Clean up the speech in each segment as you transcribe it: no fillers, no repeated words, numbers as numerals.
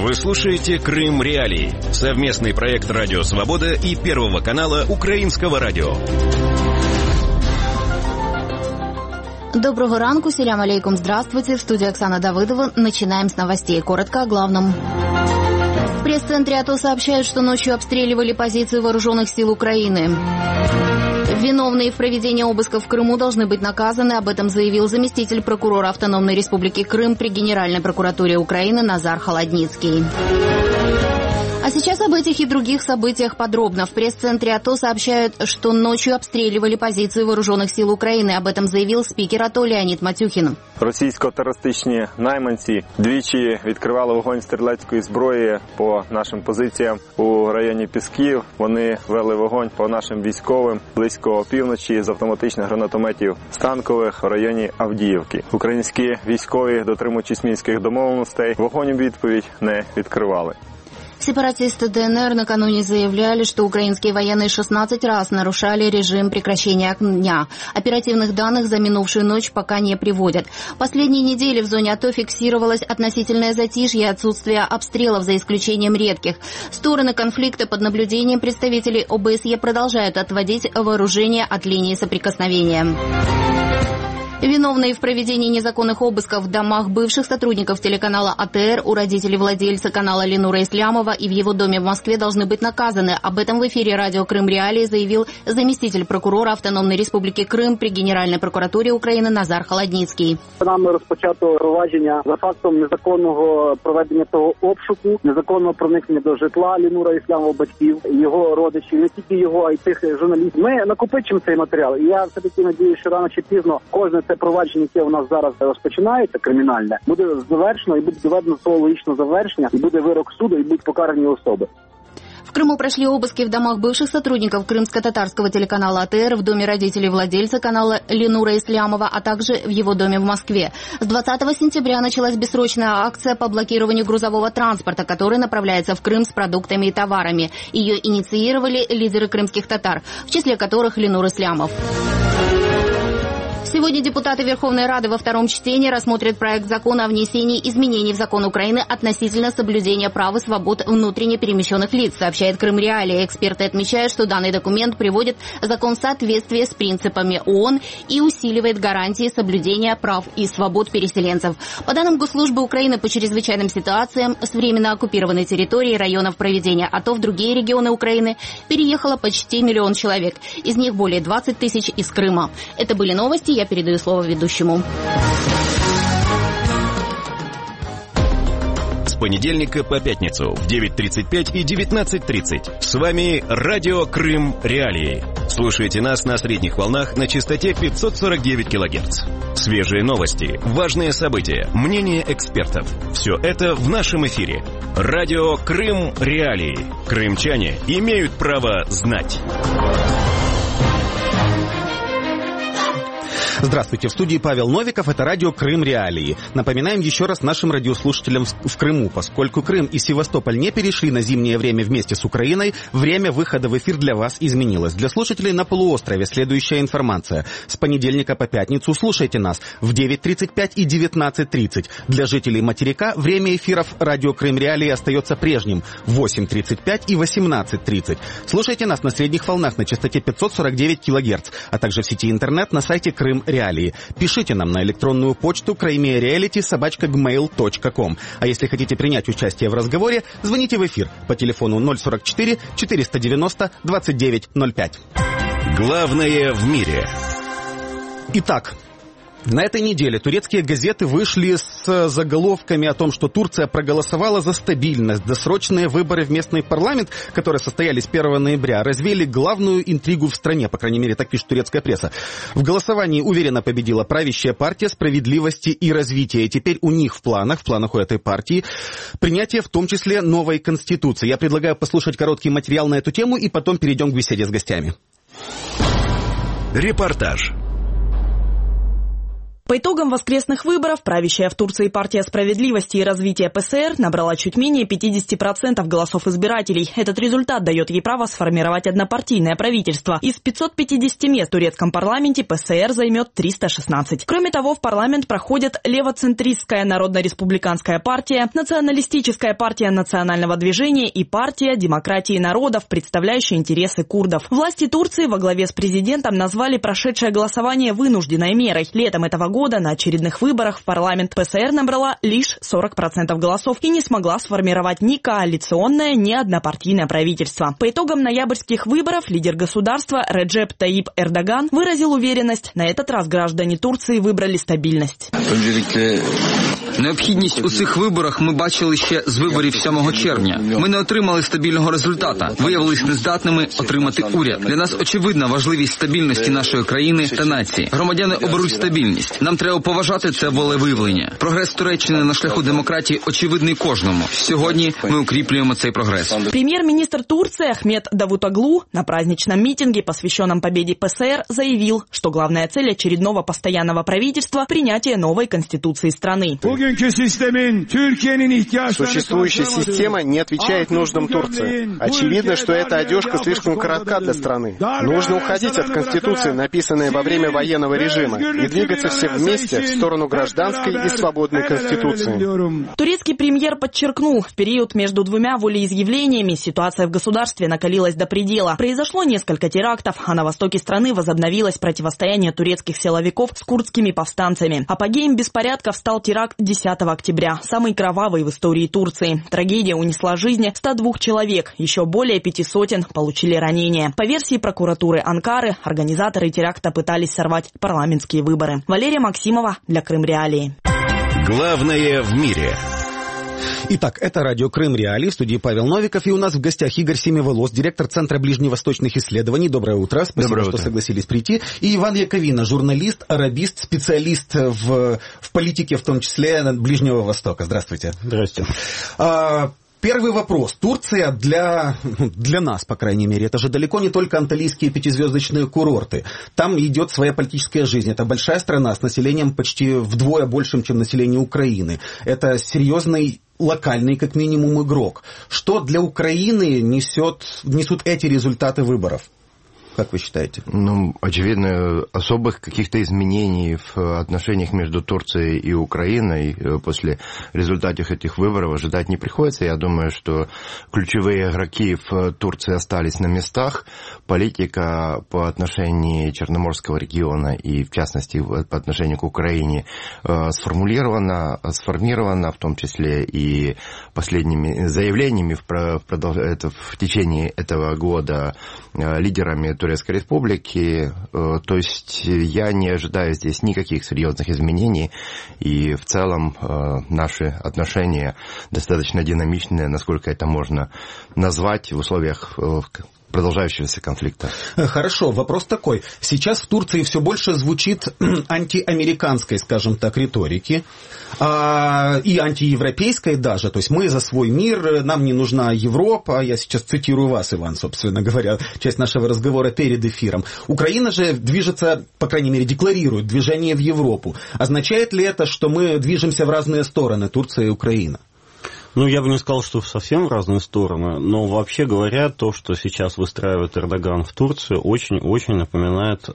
Вы слушаете «Крым Реалии» — совместный проект «Радио Свобода» и Первого канала Украинского радио. Доброго ранку, селям алейкум, здравствуйте. В студии Оксана Давыдова. Начинаем с новостей. Коротко о главном. В пресс-центре АТО сообщают, что ночью обстреливали позиции вооруженных сил Украины. Виновные в проведении обысков в Крыму должны быть наказаны. Об этом заявил заместитель прокурора Автономной Республики Крым при Генеральной прокуратуре Украины Назар Холодницкий. А сейчас об этих и других событиях подробно. В пресс-центре АТО сообщают, что ночью обстреливали позиции вооруженных сил Украины. Об этом заявил спикер АТО Леонід Матюхін. Російсько-терористичні найманці двічі відкривали вогонь стрілецької зброї по нашим позиціям у районі Пісків. Вони вели вогонь по нашим військовим близько опівночі з автоматичних гранатометів станкових в районі Авдіївки. Українські військові, дотримуючись мінських домовленостей, вогонь у відповідь не відкривали. Сепаратисты ДНР накануне заявляли, что украинские военные 16 раз нарушали режим прекращения огня. Оперативных данных за минувшую ночь пока не приводят. Последние недели в зоне АТО фиксировалось относительное затишье и отсутствие обстрелов, за исключением редких. Стороны конфликта под наблюдением представителей ОБСЕ продолжают отводить вооружение от линии соприкосновения. Виновные в проведении незаконных обысков в домах бывших сотрудников телеканала АТР, у родителей владельца канала Ленура Ислямова и в его доме в Москве должны быть наказаны. Об этом в эфире радио «Крым Реалии» заявил заместитель прокурора Автономной Республики Крым при Генеральной прокуратуре України Назар Холодницький. Нами розпочато провадження за фактом незаконного проведення того обшуку, незаконного проникнення до житла Ленура Ислямова, батьків, його родичів, не тільки його, а й тих журналістів. Ми накопичимо цей матеріал. І я все-таки надіюсь, що рано чи пізно кожне це провадження, яке у нас зараз розпочинається, кримінальне, буде завершено і буде доведено до логічного завершення, і буде вирок суду, і будуть покарані особи. В Крыму прошли обыски в домах бывших сотрудников крымско-татарского телеканала АТР, в доме родителей владельца канала Ленура Ислямова, а также в его доме в Москве. С 20 сентября началась бессрочная акция по блокированию грузового транспорта, который направляется в Крым с продуктами и товарами. Ее инициировали лидеры крымских татар, в числе которых Ленур Ислямов. Сегодня депутаты Верховной Рады во втором чтении рассмотрят проект закона о внесении изменений в закон Украины относительно соблюдения прав и свобод внутренне перемещенных лиц, сообщает Крым Реалии. Эксперты отмечают, что данный документ приводит закон в соответствие с принципами ООН и усиливает гарантии соблюдения прав и свобод переселенцев. По данным Госслужбы Украины по чрезвычайным ситуациям, с временно оккупированной территории районов проведения АТО в другие регионы Украины переехало почти 1 миллион человек. Из них более 20 тысяч из Крыма. Это были новости. Я передаю слово ведущему. С понедельника по пятницу в 9:35 и 19:30. С вами радио «Крым Реалии». Слушайте нас на средних волнах на частоте 549 килогерц. Свежие новости, важные события, мнения экспертов. Все это в нашем эфире. Радио «Крым Реалии». Крымчане имеют право знать. Здравствуйте, в студии Павел Новиков, это радио «Крым Реалии». Напоминаем еще раз нашим радиослушателям в Крыму, поскольку Крым и Севастополь не перешли на зимнее время вместе с Украиной, время выхода в эфир для вас изменилось. Для слушателей на полуострове следующая информация. С понедельника по пятницу слушайте нас в 9:35 и 19:30. Для жителей материка время эфиров радио «Крым Реалии» остается прежним в 8:35 и 18:30. Слушайте нас на средних волнах на частоте 549 килогерц, а также в сети интернет на сайте «Крым Реалии». Пишите нам на электронную почту krymreality@gmail.com. А если хотите принять участие в разговоре, звоните в эфир по телефону 044 490 2905. Главное в мире. Итак, на этой неделе турецкие газеты вышли с заголовками о том, что Турция проголосовала за стабильность. Досрочные выборы в местный парламент, которые состоялись 1 ноября, развеяли главную интригу в стране, по крайней мере, так пишет турецкая пресса. В голосовании уверенно победила правящая партия справедливости и развития. И теперь у них в планах у этой партии, принятие в том числе новой конституции. Я предлагаю послушать короткий материал на эту тему и потом перейдем к беседе с гостями. Репортаж. По итогам воскресных выборов правящая в Турции партия справедливости и развития ПСР набрала чуть менее 50% голосов избирателей. Этот результат дает ей право сформировать однопартийное правительство. Из 550 мест в турецком парламенте ПСР займет 316. Кроме того, в парламент проходят левоцентристская Народно-республиканская партия, националистическая партия национального движения и партия демократии народов, представляющая интересы курдов. Власти Турции во главе с президентом назвали прошедшее голосование вынужденной мерой. Летом этого года на очередных выборах в парламент ПСР набрала лишь 40% голосов и не смогла сформировать ни коалиционное, ни однопартийное правительство. По итогам ноябрьских выборов лидер государства Реджеп Таyyip Эрдоган выразил уверенность, на этот раз граждане Турции вибрали стабільність. Необхідність у цих виборах ми бачили ще з виборів 7 червня. Ми не отримали стабільного результату, виявились нездатними отримати уряд. Для нас очевидна важливість стабільності нашої країни та нації. Громадяни оберуть стабільність. Нам треба поважати це волевиявлення. Прогрес Туреччини на шляху демократії очевидний кожному. Сьогодні ми укріплюємо цей прогрес. Премьер-министр Турции Ахмед Давутоглу на праздничном митинге, посвященном победе ПСР, заявил, что главная цель очередного постоянного правительства – принятие новой конституции страны. Существующая система не отвечает нуждам Турции. Очевидно, что эта одежка слишком коротка для страны. Нужно уходить от конституции, написанной во время военного режима, и двигаться все вместе в сторону гражданской и свободной конституции. Турецкий премьер подчеркнул, в период между двумя волеизъявлениями ситуация в государстве накалилась до предела. Произошло несколько терактов, а на востоке страны возобновилось противостояние турецких силовиков с курдскими повстанцами. Апогеем беспорядков стал теракт 10 октября, самый кровавый в истории Турции. Трагедия унесла жизни 102 человек, еще более 500 получили ранения. По версии прокуратуры Анкары, организаторы теракта пытались сорвать парламентские выборы. Валерия Максимова для Крым Реалии. Главное в мире. Итак, это радио Крым Реалии, в студии Павел Новиков, и у нас в гостях Игорь Семиволос, директор Центра ближневосточных исследований. Доброе утро, спасибо, что согласились прийти. И Иван Яковина, журналист, арабист, специалист в политике, в том числе Ближнего Востока. Здравствуйте. Здравствуйте. Первый вопрос. Турция для нас, по крайней мере, это же далеко не только анталийские пятизвездочные курорты. Там идет своя политическая жизнь. Это большая страна с населением почти вдвое большим, чем население Украины. Это серьезный локальный, как минимум, игрок. Что для Украины несут эти результаты выборов? Как вы считаете? Очевидно, особых каких-то изменений в отношениях между Турцией и Украиной после результатов этих выборов ожидать не приходится. Я думаю, что ключевые игроки в Турции остались на местах. Политика по отношению Черноморского региона и, в частности, по отношению к Украине сформирована, в том числе и последними заявлениями в течение этого года лидерами Турецкой Республики. То есть я не ожидаю здесь никаких серьезных изменений, и в целом наши отношения достаточно динамичные, насколько это можно назвать в условиях продолжающегося конфликта. Хорошо, вопрос такой. Сейчас в Турции все больше звучит антиамериканской, скажем так, риторики, и антиевропейской даже. То есть мы за свой мир, нам не нужна Европа. Я сейчас цитирую вас, Иван, собственно говоря, часть нашего разговора перед эфиром. Украина же движется, по крайней мере, декларирует движение в Европу. Означает ли это, что мы движемся в разные стороны, Турция и Украина? Я бы не сказал, что совсем в разные стороны, но вообще говоря, то, что сейчас выстраивает Эрдоган в Турции, очень-очень напоминает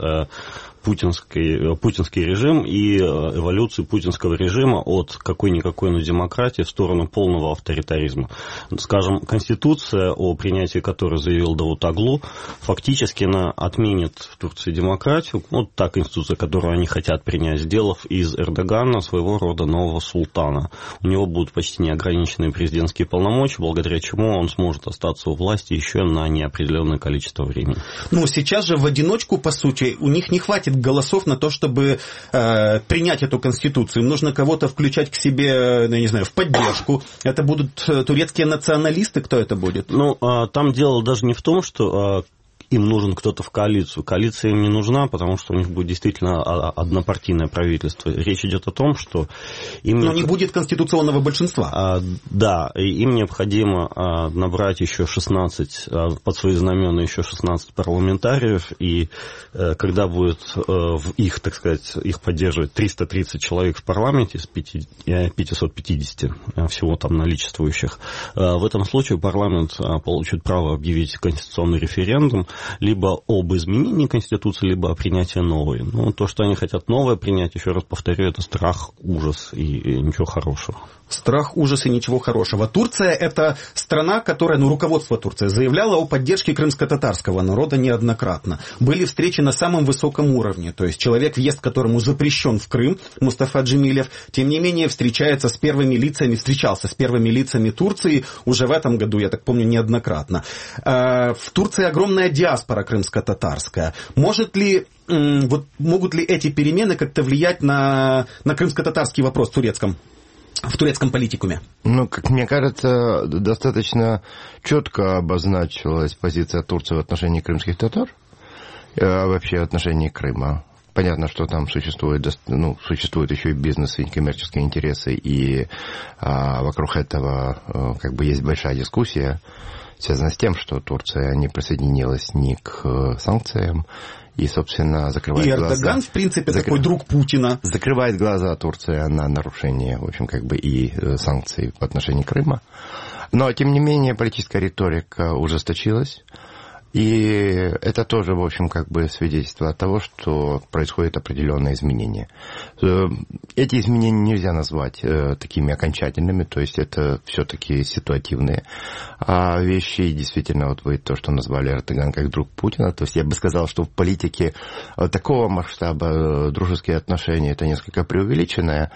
путинский режим и эволюцию путинского режима от какой-никакой, демократии в сторону полного авторитаризма. Скажем, Конституция, о принятии которой заявил Давутоглу, фактически она отменит в Турции демократию, та Конституция, которую они хотят принять, сделав из Эрдогана своего рода нового султана. У него будут почти неограниченные президентские полномочия, благодаря чему он сможет остаться у власти еще на неопределенное количество времени. Сейчас же в одиночку, по сути, у них не хватит голосов на то, чтобы принять эту конституцию. Им нужно кого-то включать к себе, я не знаю, в поддержку. Это будут турецкие националисты? Кто это будет? Там дело даже не в том, что им нужен кто-то в коалицию. Коалиция им не нужна, потому что у них будет действительно однопартийное правительство. Речь идет о том, что им... Но не будет конституционного большинства. Да, и им необходимо набрать еще 16, под свои знамена еще 16 парламентариев, и когда будет их, так сказать, их поддерживать 330 человек в парламенте из 550 всего там наличествующих, в этом случае парламент получит право объявить конституционный референдум либо об изменении Конституции, либо о принятии новой. Но то, что они хотят новое принять, еще раз повторю, это страх, ужас и ничего хорошего. Страх, ужас и ничего хорошего. Турция – это страна, которая, руководство Турции заявляло о поддержке крымско-татарского народа неоднократно. Были встречи на самом высоком уровне, то есть человек, въезд которому запрещен в Крым, Мустафа Джемилев, тем не менее встречался с первыми лицами Турции уже в этом году, я так помню, неоднократно. В Турции огромная диаспора крымско-татарская. Могут ли эти перемены как-то влиять на крымско-татарский вопрос в турецком политикуме? Как мне кажется, достаточно четко обозначилась позиция Турции в отношении крымских татар, вообще в отношении Крыма. Понятно, что там существуют еще и бизнес, и коммерческие интересы, и вокруг этого есть большая дискуссия, связанная с тем, что Турция не присоединилась ни к санкциям, и, собственно, закрывает глаза. И Эрдоган, в принципе, такой друг Путина. Закрывает глаза Турция на нарушение, в общем, и санкций в отношении Крыма. Но, тем не менее, политическая риторика ужесточилась. И это тоже, в общем, свидетельство того, что происходят определенные изменения. Эти изменения нельзя назвать такими окончательными, то есть это все-таки ситуативные вещи. И действительно, вы то, что назвали Эрдоган как друг Путина, то есть я бы сказал, что в политике такого масштаба дружеские отношения это несколько преувеличенная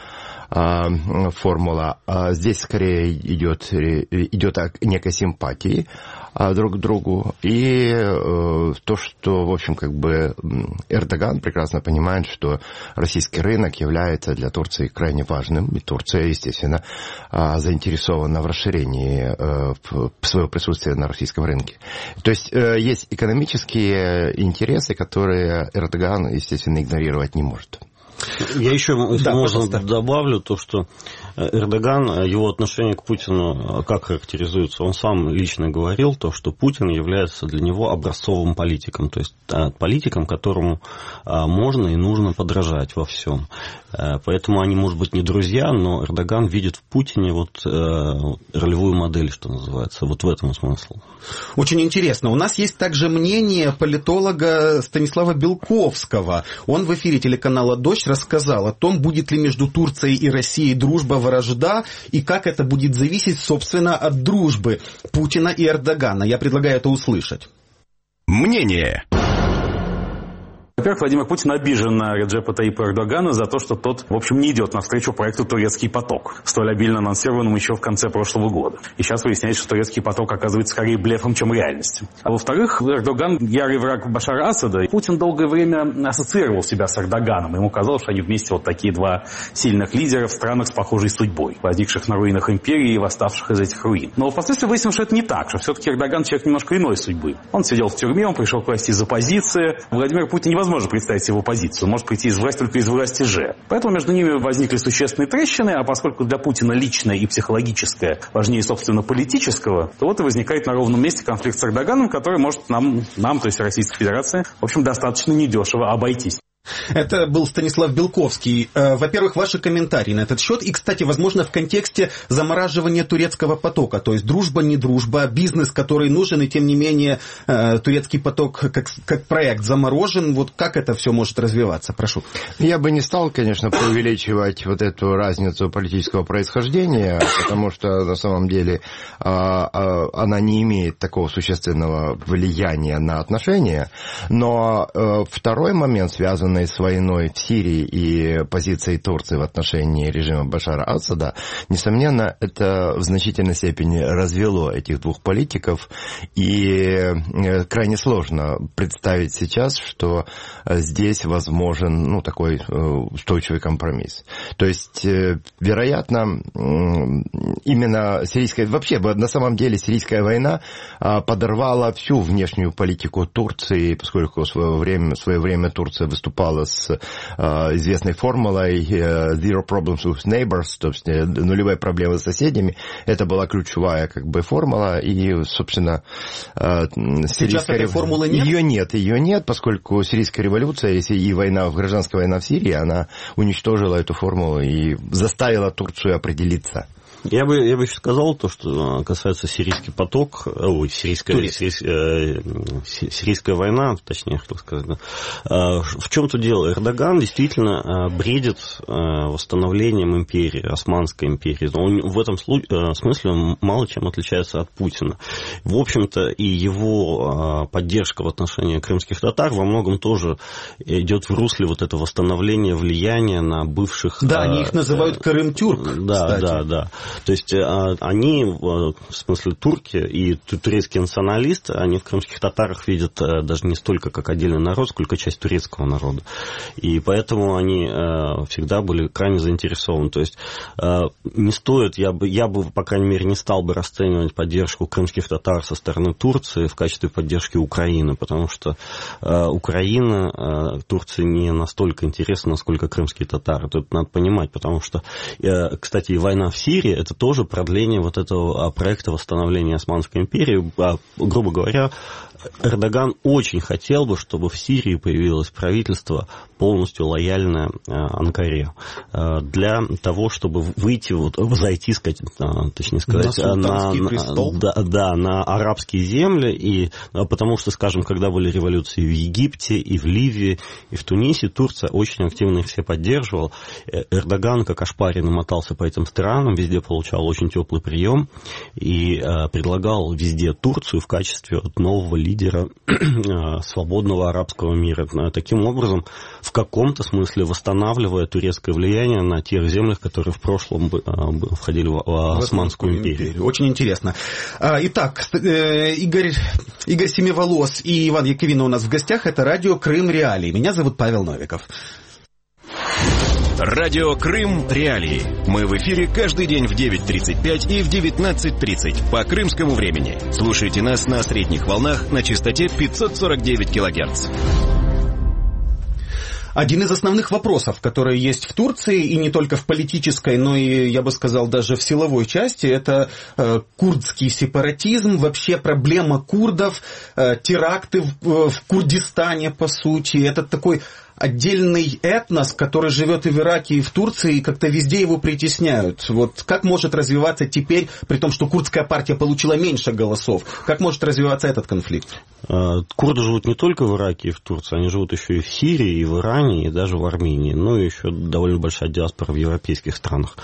формула. Здесь скорее идет о некой симпатии друг к другу. И то, что, в общем, Эрдоган прекрасно понимает, что российский рынок является для Турции крайне важным. И Турция, естественно, заинтересована в расширении своего присутствия на российском рынке. То есть есть экономические интересы, которые Эрдоган, естественно, игнорировать не может. Я еще, если можно, добавлю то, что Эрдоган, его отношение к Путину как характеризуется? Он сам лично говорил то, что Путин является для него образцовым политиком, то есть политиком, которому можно и нужно подражать во всем. Поэтому они, может быть, не друзья, но Эрдоган видит в Путине ролевую модель, что называется. В этом смысл. Очень интересно. У нас есть также мнение политолога Станислава Белковского. Он в эфире телеканала «Дождь» рассказал о том, будет ли между Турцией и Россией дружба, вражда, и как это будет зависеть, собственно, от дружбы Путина и Эрдогана. Я предлагаю это услышать. Мнение. Во-первых, Владимир Путин обижен на Реджепа Таyyипа Эрдогана за то, что тот, в общем, не идет навстречу проекту «Турецкий поток», столь обильно анонсированному еще в конце прошлого года. И сейчас выясняется, что «Турецкий поток» оказывается скорее блефом, чем реальностью. А во-вторых, Эрдоган ярый враг Башара Асада. Путин долгое время ассоциировал себя с Эрдоганом. Ему казалось, что они вместе такие два сильных лидера в странах с похожей судьбой, возникших на руинах империи и восставших из этих руин. Но впоследствии выяснилось, что это не так, что все-таки Эрдоган человек немножко иной судьбы. Он сидел в тюрьме, он пришел к власти из оппозиции. Владимир Путин невозможно представить себе оппозицию. Он может прийти из власти только из власти же. Поэтому между ними возникли существенные трещины, а поскольку для Путина личное и психологическое важнее, собственно, политического, то и возникает на ровном месте конфликт с Эрдоганом, который может нам, то есть Российской Федерации, в общем, достаточно недешево обойтись. Это был Станислав Белковский. Во-первых, ваши комментарии на этот счет. И, кстати, возможно, в контексте замораживания турецкого потока. То есть дружба, не дружба, бизнес, который нужен, и тем не менее турецкий поток как проект заморожен. Как это все может развиваться? Прошу. Я бы не стал, конечно, преувеличивать эту разницу политического происхождения, потому что на самом деле она не имеет такого существенного влияния на отношения. Но второй момент связан связанной с войной в Сирии и позицией Турции в отношении режима Башара Асада, несомненно, это в значительной степени развело этих двух политиков, и крайне сложно представить сейчас, что здесь возможен такой устойчивый компромисс. То есть, вероятно, именно сирийская... Вообще, на самом деле, сирийская война подорвала всю внешнюю политику Турции, поскольку в свое время Турция выступала с известной формулой «zero problems with neighbors», то есть нулевые проблемы с соседями. Это была ключевая формула, и, собственно, сейчас этой формулы нет? Ее нет, поскольку сирийская революция и гражданская война в Сирии, она уничтожила эту формулу и заставила Турцию определиться. Я бы еще сказал то, что касается сирийский поток, сирийская война, точнее, хотел сказать, да. В чем тут дело? Эрдоган действительно бредит восстановлением империи, Османской империи. Он в этом смысле мало чем отличается от Путина. В общем-то, и его поддержка в отношении крымских татар во многом тоже идет в русле вот этого восстановления влияния на бывших... Да, они их называют Крым-Тюрк, Да. То есть они, в смысле турки и турецкие националисты, они в крымских татарах видят даже не столько как отдельный народ, сколько часть турецкого народа. И поэтому они всегда были крайне заинтересованы. То есть не стоит, я бы, по крайней мере, не стал бы расценивать поддержку крымских татар со стороны Турции в качестве поддержки Украины, потому что Украина Турции не настолько интересна, насколько крымские татары. Тут надо понимать, потому что, кстати, и война в Сирии – это тоже продление вот этого проекта восстановления Османской империи. Грубо говоря, Эрдоган очень хотел бы, чтобы в Сирии появилось правительство полностью лояльное Анкаре, для того, чтобы выйти, зайти, точнее сказать, на арабские земли, и потому что, скажем, когда были революции в Египте, и в Ливии, и в Тунисе, Турция очень активно их все поддерживала. Эрдоган, как ошпаренный, мотался по этим странам, везде получал очень теплый прием, и предлагал везде Турцию в качестве нового лидера свободного арабского мира. Таким образом, в каком-то смысле восстанавливая турецкое влияние на тех землях, которые в прошлом входили в Османскую империю. Очень интересно. Итак, Игорь Семиволос и Иван Яковина у нас в гостях. Это радио Крым Реалии. Меня зовут Павел Новиков. Радио Крым Реалии. Мы в эфире каждый день в 9:35 и в 19:30 по крымскому времени. Слушайте нас на средних волнах на частоте 549 килогерц. Один из основных вопросов, которые есть в Турции, и не только в политической, но и, я бы сказал, даже в силовой части, это курдский сепаратизм, вообще проблема курдов, теракты в Курдистане, по сути. Это такой отдельный этнос, который живет и в Ираке, и в Турции, и как-то везде его притесняют. Вот как может развиваться теперь, при том, что курдская партия получила меньше голосов, как может развиваться этот конфликт? Курды живут не только в Ираке и в Турции, они живут еще и в Сирии, и в Иране, и даже в Армении. Ну и еще довольно большая диаспора в европейских странах.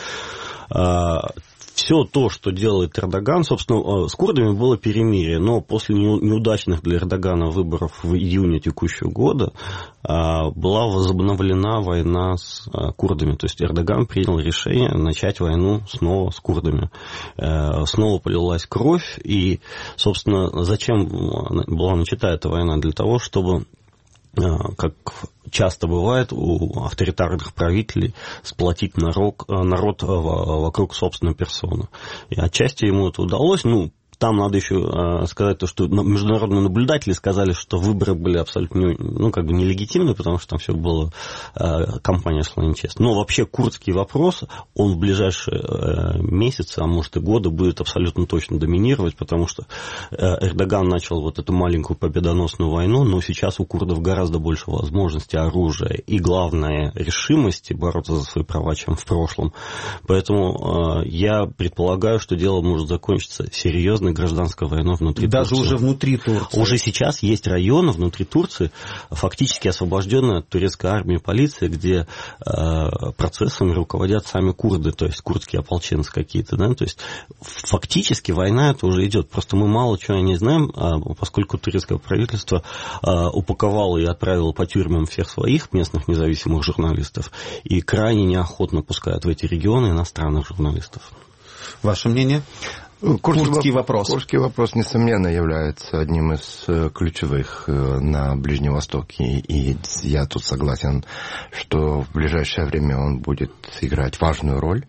Все то, что делает Эрдоган, собственно, с курдами было перемирие, но после неудачных для Эрдогана выборов в июне текущего года была возобновлена война с курдами. То есть Эрдоган принял решение начать войну снова с курдами. Снова полилась кровь, и, собственно, зачем была начата эта война? Для того, чтобы, как часто бывает у авторитарных правителей, сплотить народ вокруг собственной персоны. И отчасти ему это удалось. Там надо еще сказать то, что международные наблюдатели сказали, что выборы были абсолютно нелегитимны, потому что там все было, кампания шла нечестно. Но вообще курдский вопрос, он в ближайшие месяцы, а может и годы, будет абсолютно точно доминировать, потому что Эрдоган начал вот эту маленькую победоносную войну, но сейчас у курдов гораздо больше возможностей, оружия и, главное, решимости бороться за свои права, чем в прошлом. Поэтому я предполагаю, что дело может закончиться серьезной серьезной гражданской войной внутри Турции. Даже уже внутри Турции. Уже сейчас есть районы внутри Турции, фактически освобожденные от турецкой армии и полиции, где процессами руководят сами курды, то есть курдские ополченцы какие-то, да, то есть фактически война это уже идет, просто мы мало чего не знаем, поскольку турецкое правительство упаковало и отправило по тюрьмам всех своих местных независимых журналистов и крайне неохотно пускают в эти регионы иностранных журналистов. Ваше мнение? Курдский вопрос. Курдский вопрос, несомненно, является одним из ключевых на Ближнем Востоке, и я тут согласен, что в ближайшее время он будет играть важную роль.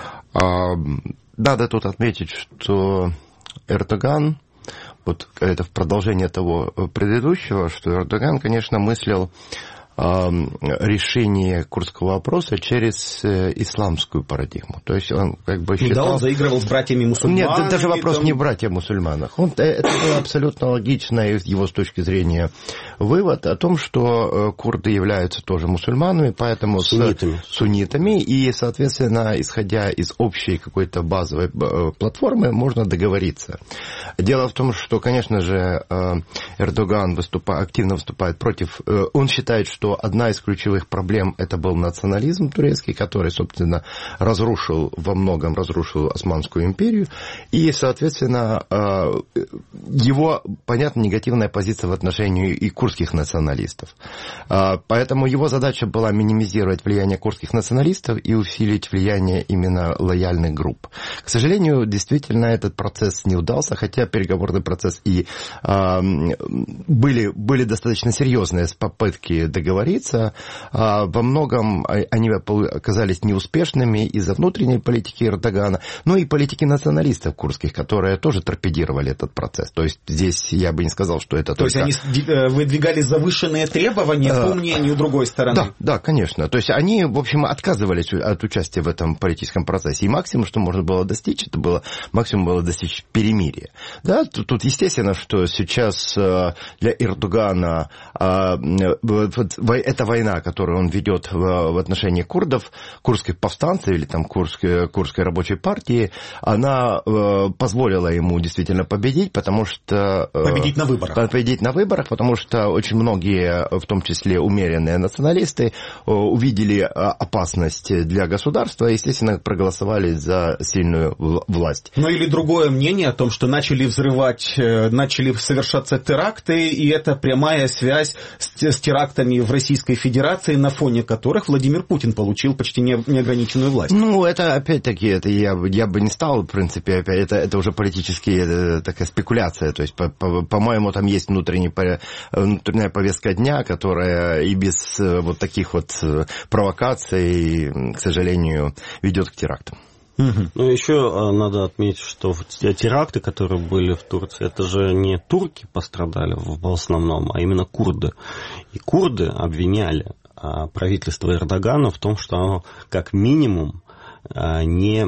Надо тут отметить, что Эрдоган, вот это в продолжение того предыдущего, что Эрдоган, конечно, мыслил решение курдского вопроса через исламскую парадигму. То есть он как бы считал... Да, он заигрывал с братьями-мусульманами. Нет, даже вопрос не в братьях-мусульманах. Это было абсолютно логичный, его с точки зрения, вывод о том, что курды являются тоже мусульманами, поэтому суннитами, и, соответственно, исходя из общей какой-то базовой платформы, можно договориться. Дело в том, что, конечно же, Эрдоган активно выступает против... Он считает, что одна из ключевых проблем это был национализм турецкий, который, собственно, во многом разрушил Османскую империю, и, соответственно, его, понятно, негативная позиция в отношении и курдских националистов. Поэтому его задача была минимизировать влияние курдских националистов и усилить влияние именно лояльных групп. К сожалению, действительно, этот процесс не удался, хотя переговорный процесс и были достаточно серьезные попытки договориться. Во многом они оказались неуспешными из-за внутренней политики Эрдогана, но и политики националистов курдских, которые тоже торпедировали этот процесс. То есть здесь я бы не сказал, что это То есть они выдвигали завышенные требования по мнению другой стороны? Да, конечно. То есть они, в общем, отказывались от участия в этом политическом процессе. И максимум, что можно было достичь, максимум было достичь перемирия. Да, тут естественно, что сейчас для Эрдогана эта война, которую он ведет в отношении курдов, курдских повстанцев или там курдской рабочей партии, она позволила ему действительно победить, потому что... Победить на выборах, потому что очень многие, в том числе умеренные националисты, увидели опасность для государства и, естественно, проголосовали за сильную власть. Ну или другое мнение о том, что начали совершаться теракты, и это прямая связь с терактами в Российской Федерации, на фоне которых Владимир Путин получил почти неограниченную власть. Ну, это опять-таки, я бы не стал, в принципе, это уже политическая такая спекуляция. То есть, по-моему, там есть внутренняя повестка дня, которая и без вот таких вот провокаций, к сожалению, ведет к терактам. Ну, еще надо отметить, что теракты, которые были в Турции, это же не турки пострадали в основном, а именно курды. И курды обвиняли правительство Эрдогана в том, что оно как минимум не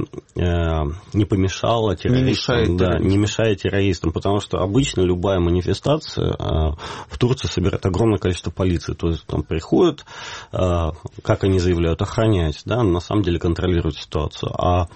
помешало террористам, не мешает террористам, потому что обычно любая манифестация в Турции собирает огромное количество полиции, то есть там приходят, как они заявляют, охранять, да, на самом деле контролируют ситуацию,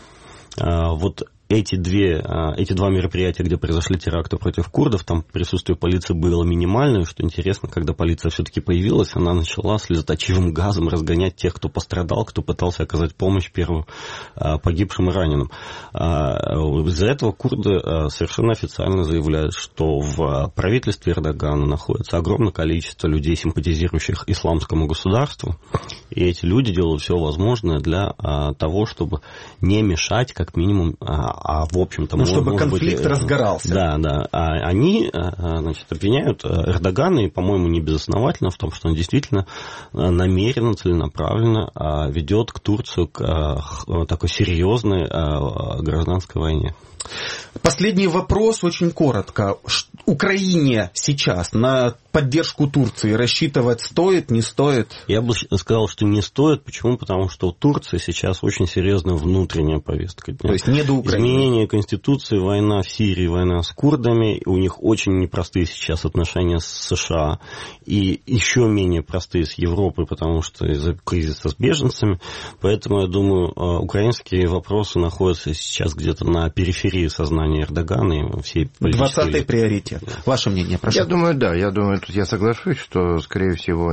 вот эти два мероприятия, где произошли теракты против курдов, там присутствие полиции было минимальное. Что интересно, когда полиция все-таки появилась, она начала слезоточивым газом разгонять тех, кто пострадал, кто пытался оказать помощь первым погибшим и раненым. Из-за этого курды совершенно официально заявляют, что в правительстве Эрдогана находится огромное количество людей, симпатизирующих исламскому государству, и эти люди делают все возможное для того, чтобы не мешать, как минимум, в общем-то... чтобы конфликт разгорался. Да. Они, обвиняют Эрдогана, и, по-моему, не безосновательно, в том, что он действительно намеренно, целенаправленно ведет к Турцию к такой серьезной гражданской войне. Последний вопрос, очень коротко. Украине сейчас на поддержку Турции рассчитывать стоит, не стоит? Я бы сказал, что не стоит. Почему? Потому что у Турции сейчас очень серьезная внутренняя повестка дня. То есть не до Украины. Изменение Конституции, война в Сирии, война с курдами. У них очень непростые сейчас отношения с США. И еще менее простые с Европой, потому что из-за кризиса с беженцами. Поэтому, я думаю, украинские вопросы находятся сейчас где-то на периферии сознания стране Эрдогана и всей политической 20-й приоритет. Ваше мнение, прошу. Я думаю, да. Тут я соглашусь, что, скорее всего,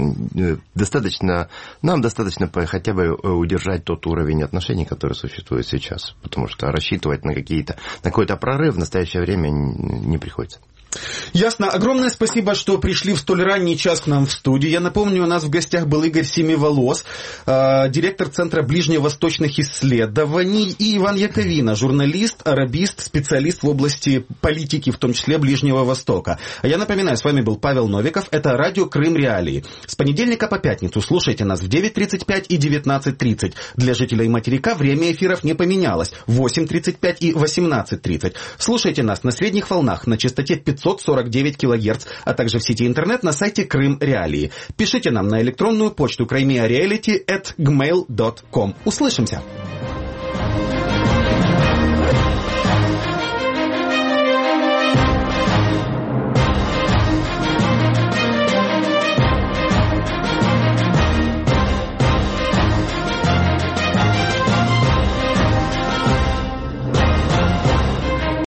нам достаточно хотя бы удержать тот уровень отношений, который существует сейчас. Потому что рассчитывать на какой-то прорыв в настоящее время не приходится. Ясно. Огромное спасибо, что пришли в столь ранний час к нам в студию. Я напомню, у нас в гостях был Игорь Семиволос, директор Центра ближневосточных исследований, и Иван Яковина, журналист, арабист, специалист в области политики, в том числе Ближнего Востока. А я напоминаю, с вами был Павел Новиков. Это радио Крым Реалии. С понедельника по пятницу слушайте нас в 9:35 и 19:30. Для жителей материка время эфиров не поменялось. 8:35 и 18:30. Слушайте нас на средних волнах на частоте 549 кГц, а также в сети интернет на сайте Крым Реалии. Пишите нам на электронную почту crimeareality@gmail.com. Услышимся!